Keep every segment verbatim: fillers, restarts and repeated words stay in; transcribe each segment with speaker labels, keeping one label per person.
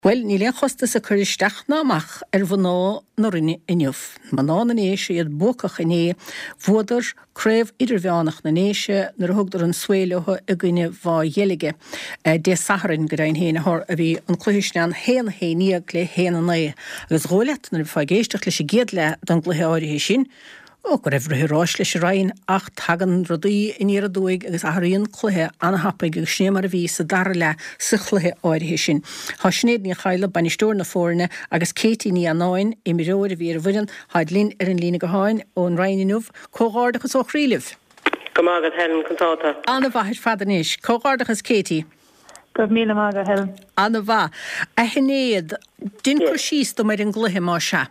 Speaker 1: Well, ní le chosta sa chuiristeach náach ar bhná na rinne inniuh. Má ná na néise iad bucach iné bhdar craibh idirbheánach na néise nar thugdar an sfuileotha a gcuine bhá dhéige dé saharin go raon héana thir a bhí an chluisneán héana héanaíag le héana na. Agus ghóileat nar bhá géisteach leis géad le don gluthe áirithe sin, ó go raibh ruthráis leis rainn ach tagan rudaí in ar a dúig agus athraíonn cluthe anhapaig agus snéamar a bhí sa dar le sa chluthe áirithe sin. Tá snéad ní chaile banistúr na fórne agus Katie ní anáin i mi roir a bhí ar bhuian haid lín ar an lína go háin ón raininúh cóghardachas ó chríileh.
Speaker 2: Go mágad Helen contáta.
Speaker 1: Anna bhaid fadaníis, cóghardachas Katie.
Speaker 3: Go míle mágad Helen.
Speaker 1: Anna bha, a hinnéad, din chu síos do mar an gluthe má se?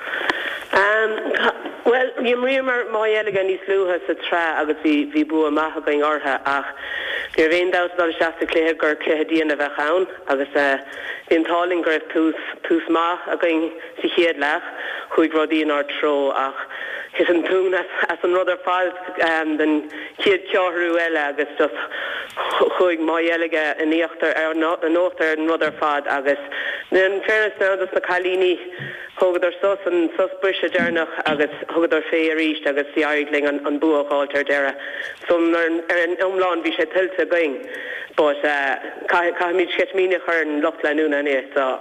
Speaker 2: Well, you remember my elegant is luha sa tra agus vi vi bu maha going orha ach vi vein out dal shasta clehe gur clehe diana ve chaun agus uh, in talling gref tus tus ma a going si hiad lach huig rodi in our tro ach his an tune as as another fall um then kid choru ela agus just huig my elegant in the after er not an author another fad agus then fairness now just the Kalini hogad sos an sos bush dernach agus hogad ar fé ríist agus si aigling an an buáiltar dera so ar an umlán bhí sé tiltte going but uh ca mí get mína chur an locht leúna é so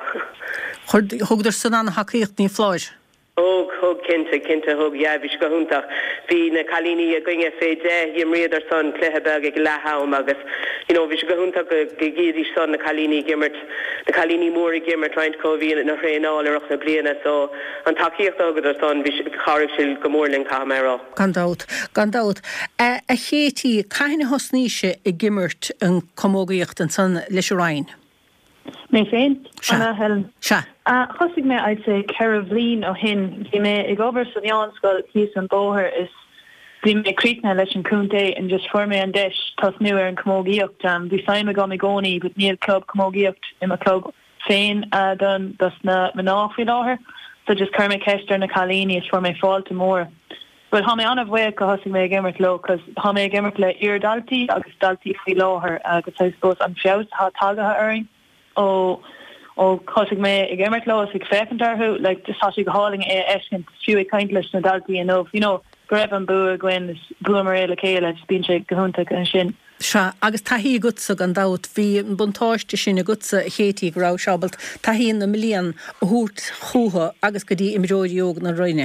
Speaker 1: hogad san an haíocht ní fláis.
Speaker 2: Og hog kinte kinte hog ja vi go huntach vi na Kalini a gonge fé de hi réidir son Cleheberg ag lehaum agus you know vi go huntach gegédi son na Kalini gimmert na Kalini móri gimmert trying to vi na réál ar na bliana so an takeíocht agad ar son vi charrig sil gomorling camera.
Speaker 1: Gandát gandát a chétí caiine hosníise i gimmert an commógaíocht an san leis rain.
Speaker 3: May féin Anna Helen.
Speaker 1: Se.
Speaker 3: Uh, Chosig me I'd say Caravlín ó hin bhí me ag obair san Janscoil hís an bóthir is bhí me críicna leis an cúnta an just for me an deis tas nu ar an commógaíocht um, bhí saim me go me gcónaí but níl club commógaíocht i ma club féin uh, don das na manáfhí láthair so just chuir me ceistar na Kalini is for me fáilte mór. But ha me anna bhfuil go hosig me gimmert lo cos ha me gimmert le ir daltaí agus daltaí fhí láthair agus I suppose an fios há tagatha airing ó ó cosig me ag immert lo ag fecantarhu like just hasig hauling e escin fiú kindless na daltaí enough you know grab an bu gwen is blummer le céile bín sé gohunta an sin.
Speaker 1: Se agus taí gutsa gan dat hí an buntáiste sin a gutsa chétí grá seabalt taí na million a hút chuha agus go dtí imiróidiog na roine.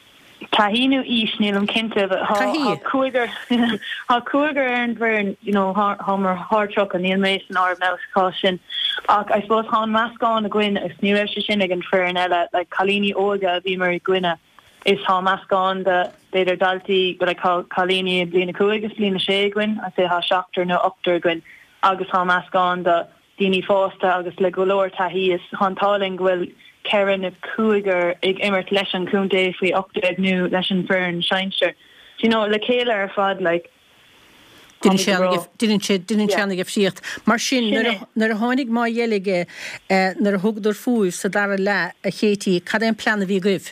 Speaker 3: Tahinu is níl an cinnte ha cuagar ha cuagar an bhar you know hamar hardtruck an níl mééis an ar mouse caution ach I suppose ha mascán a gwine is ní raibh sin ag an fear an eile like Kalini óga bhí mar gwine is ha mascán de beidir daltaí go like Kalini blina cuagus blina sé gwin I say ha seachtar nó ochtar gwin agus ha mascán de dini fásta agus le golóir tahí is hantáling bhfuil Karen of Cougar ag immert leis an cúnta faoi ochtaid nu leis an fearn seinster. Do you know, le céile ar fad, like...
Speaker 1: Didn't sé didn't seanna gef síocht. Mar sin, nar a tháinig má dhéige nar a thugdar fúibh sa dara le a chétí, cad éon plan a bhí goibh?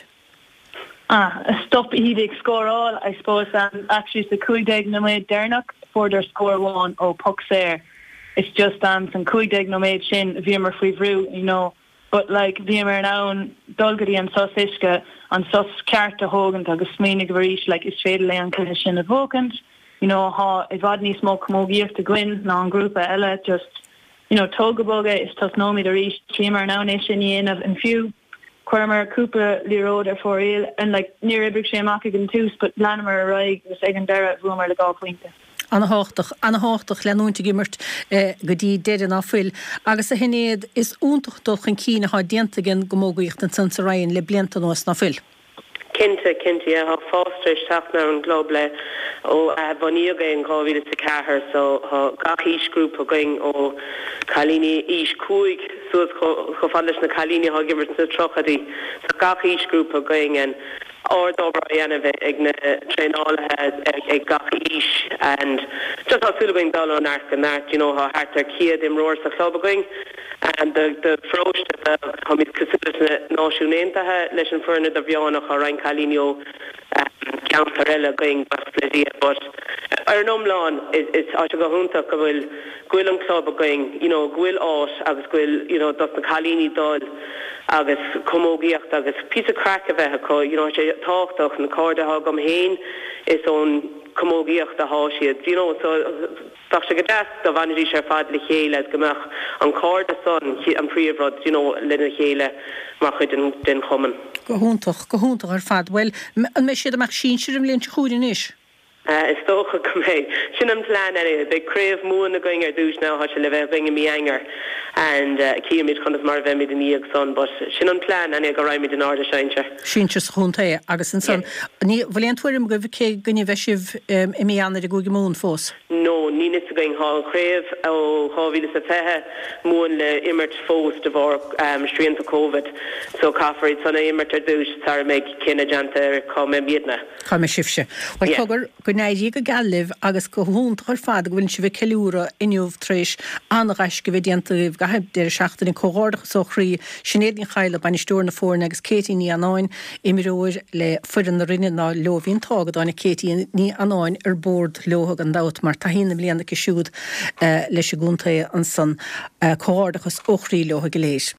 Speaker 3: Ah, a stop iad ag scóráil, I suppose, um, actually, sa cúigdeag na méid dernach, for their score one ó puck séir. It's just um, san cúigdeag na méid sin, bhí mar faoi bhrú, you know, but like bhí mar nán dulgadí an sos isce an sos cearta hógant agus smínig bharíis like is féidir le an clinne sin a bhógant you know ha i bhd níos mó commógaíocht a gcuin ná an grúpa eile just you know tógabóga is tas nóid a ríis trí mar nán é sin dhéanamh an fiú chuirmar cúpa líród ar fóréil an like ní ribrig sé amach an tús but leanmar a raig gus ag an deire bhúmar le gá pointe.
Speaker 1: Anna háach anna háach leúnta gimmert go dtí déidir á fuil agus a hinnéad is úntachtach an cína há déantagin gomógaíocht an san rain le blianta nuas na fuil.
Speaker 2: Kinte kinte ha fáster seachna an glob le ó bhaníoga an gáhíle sa cethir so ha gach grúp a going ó Kalini ís cuaig suas cho fáiles na Kalini ha gimmert sa trochadí so gach grúp a going an or dobra yanave igna trainalha ag gach ish and just how going down on arc and that you know how hard their kid in roars the club going and the the frost the how it considered no shunenta lesson for another viana or Ryan Calinio ceantarile going basledí, but ar an omláin is á go húnta go bhfuil ghuiil an club a going, you know, ghuiil áit agus ghuiil, you know, dat na chalíní dul agus comógiacht agus pí a crack a bheith go, you know, sé táchtach na códa ha gom héin is ón comógiacht a háisiad, you know, so Tá sé go deas do bhainidí sé fad le chéile gomach an códa son an príomhrod, you know, lena chéile mar chud den chuman.
Speaker 1: Go húntaach, go húntaach ar fad. Well, an me siad amach sin siad am líon chúrin is?
Speaker 2: Uh, is tócha go mé. Sin an plán anyway. They crave moon a going ar dús now, has se le bheith bing mi anger. And uh, Ciamid chun is mar bheith mid in íag son, but sin an plán anyway go raimid in order seinse.
Speaker 1: Sin tis chunta agus an son. Ní bhfuil an tuairim go bhí gunne bheisih i mi anna de gogi mún fós?
Speaker 2: No, ní nit going há crave ó hávíle sa fethe moon le immert fós de bhór um, stríanta COVID. So cafarid sanna immert ar dús tar meid cinna janta com e miadna.
Speaker 1: Com e sifse. Well, cogur Gwynaidi go galibh agus go húnt chuir fad go bhfuil si bheith ceúra inniuh tríis anghais go bheith diantaíh go hebdéir seachtain in cóhardach so chrí sinnéad ní chaile bain stúr na fórna agus Katie ní anáin imiróir le fuidir na rinne ná leohíon tágad ána Katie ní anáin ar bord leothag an dat mar tahína blianana go siúd leis a gúntaí an san cóhardachas óchrí leothag go léis.